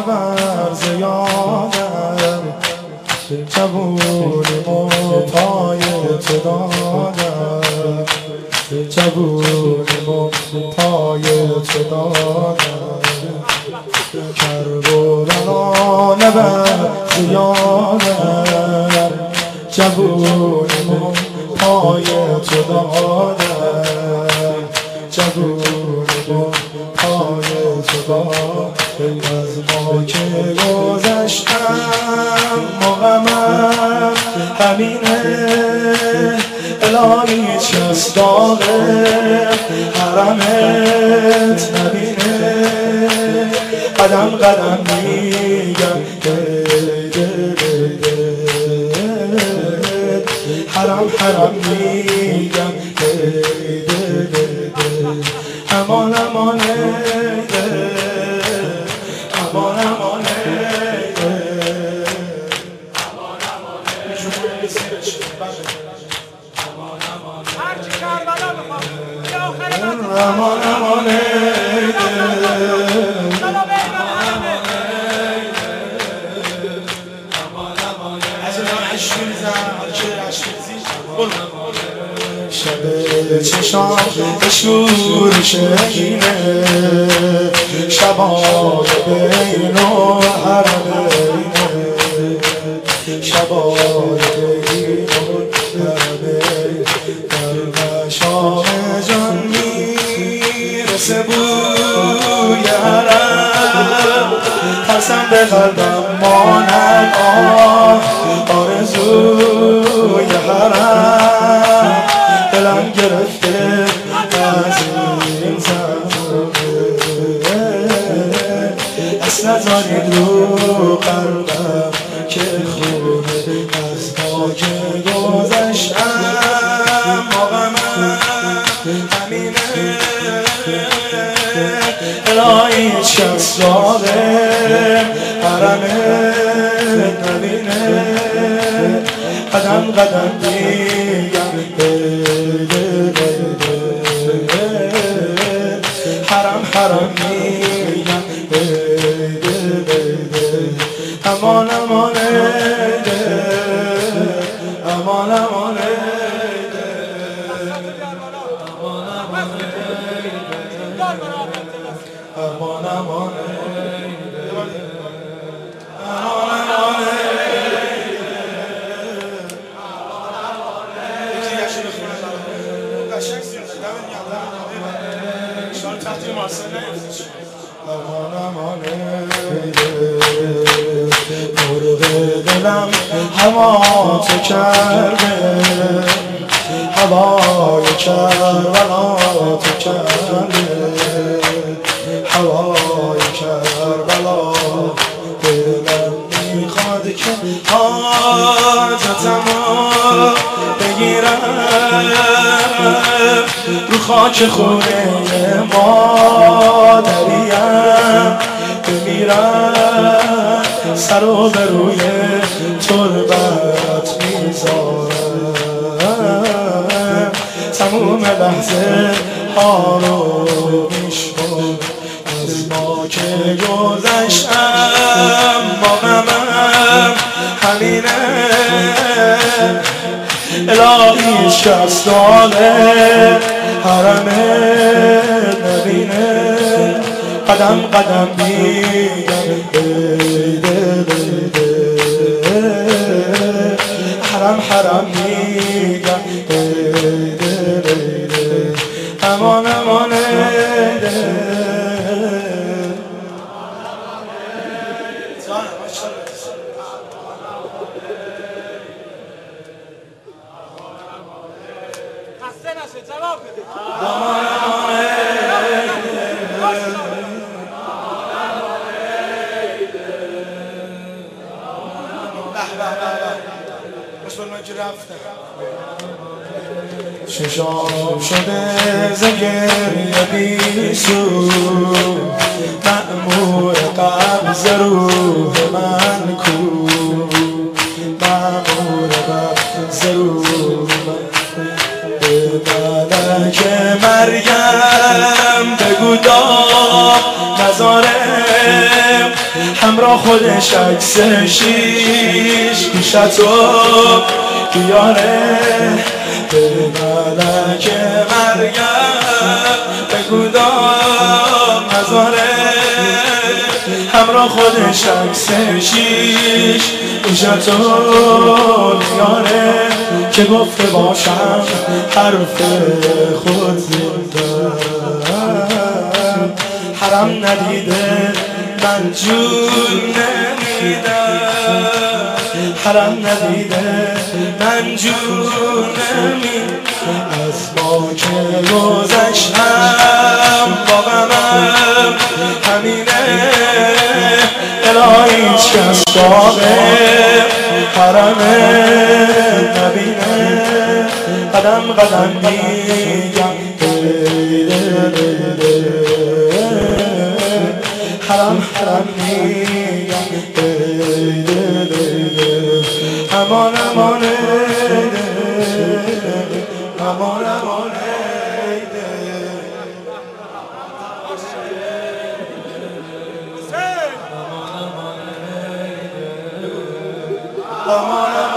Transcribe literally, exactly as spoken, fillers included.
نبر زیادم جوونیم و پای تو دادم جوونیم و پای تو دادم کرب و بلا نبر زیادم جوونیم و پای تو دادم جوونیم و پای تو دادم از ما که گذشتم مقامم همینه الهی چست داغ حرمت نبینه قدم قدم میگم حرم حرم میگم امان امان امان امان هرچی کربلا بخوام یا آخر من امان امان شب چشام شور شهینه شبای بین و حرمینه شبای بین و حرمینه در مشام جان میرسه بوی حرم ترسم به قلبم ماند آرزوی حرم دلم گرفته از این زمانه اصل نذارید رو قلبم که خونه از ما که گذشتم مقامم همینه الهی شخص داغه حرمت نبینه قدم قدم دیگم حرم حرم میگم امان امان امان امان امان امان امان امان مرغ دلم هوا تو کرده هوای کربلا تو کرده هوای کربلا دلم میخواد که حاجتمو بگیرم رو خاک خونه مادریم بمیرم سر و به روی تربت میذارم تموم لحظه ها رو میشمارم از ما که گذشتم مقامم همینه الهی شخص داغه حرمت نبینه قدم قدم میگم حرم حرم میگم امان امان خسته نشه جواب بده ششام شده ز گریه بیسو مأمور قبض روح من کو مأمور قبض روح من به ملک مریم بگو داد نذاره همراه خودش عکس شیش گوشتو بیاره به ملک مریم بگو دام نذاره همراه خودش عکس شیش گوشتو بیاره که گفته باشم حرف خود زنده حرم ندیده من جون نمیدم حرم ندیده من جون نمیدم از ما که گذشتم با غمم همینه الهی هیچ کس باقی حرم نبینه قدم قدم میگم حرم حرم میگم امان امان امان امان امان